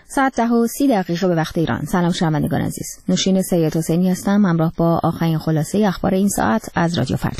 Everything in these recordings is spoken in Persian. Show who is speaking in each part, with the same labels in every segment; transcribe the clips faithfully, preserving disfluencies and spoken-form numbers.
Speaker 1: ساعت ده و سی دقیقه به وقت ایران. سلام شنوندگان عزیز. نوشین سید حسینی هستم همراه با آخرین خلاصه اخبار این ساعت از رادیو فردا.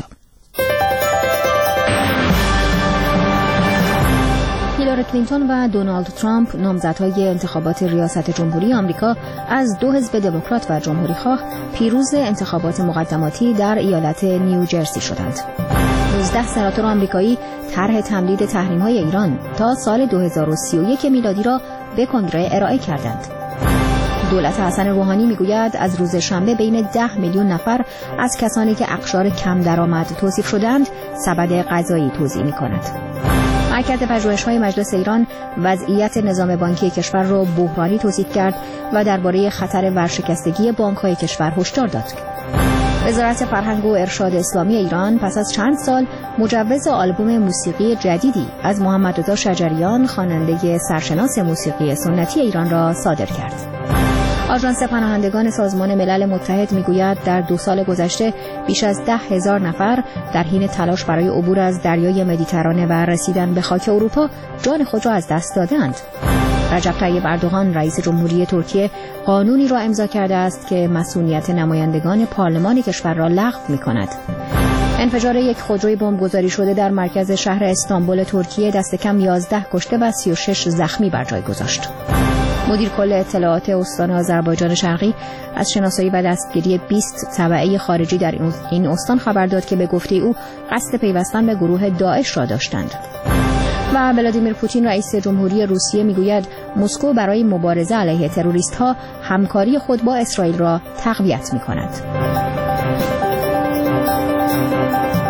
Speaker 1: هیلاری کلینتون و دونالد ترامپ نامزدهای انتخابات ریاست جمهوری آمریکا از دو حزب دموکرات و جمهوری‌خواه پیروز انتخابات مقدماتی در ایالت نیوجرسی شدند. نوزده سناتور آمریکایی طرح تمدید تحریم‌های ایران تا سال دو هزار و سی و یک میلادی را به کنگره ارائه کردند. دولت حسن روحانی میگوید از روز شنبه بین ده میلیون نفر از کسانی که اقشار کم درآمد توصیف شدند سبد غذایی توزیع می‌کند. مرکز پژوهش‌های مجلس ایران وضعیت نظام بانکی کشور را بحرانی توصیف کرد و درباره خطر ورشکستگی بانک‌های کشور هشدار داد. وزارت فرهنگ و ارشاد اسلامی ایران پس از چند سال مجوز آلبوم موسیقی جدیدی از محمدرضا شجریان خواننده سرشناس موسیقی سنتی ایران را صادر کرد. آژانس پناهندگان سازمان ملل متحد میگوید در دو سال گذشته بیش از ده هزار نفر در حین تلاش برای عبور از دریای مدیترانه و رسیدن به خاک اروپا جان خود را از دست دادند. رجب طیب اردوغان رئیس جمهوری ترکیه قانونی را امضا کرده است که مسئولیت نمایندگان پارلمان کشور را لغو می‌کند. انفجار یک خودروی بمبگذاری شده در مرکز شهر استانبول ترکیه دست کم یازده کشته و سی و شش زخمی بر جای گذاشت. مدیر کل اطلاعات استان آذربایجان شرقی از شناسایی و دستگیری بیست تبعه خارجی در این استان خبر داد که به گفته او قصد پیوستن به گروه داعش را داشتند. و ولادیمیر پوتین رئیس جمهوری روسیه میگوید مسکو برای مبارزه علیه تروریست‌ها همکاری خود با اسرائیل را تقویت می‌کند.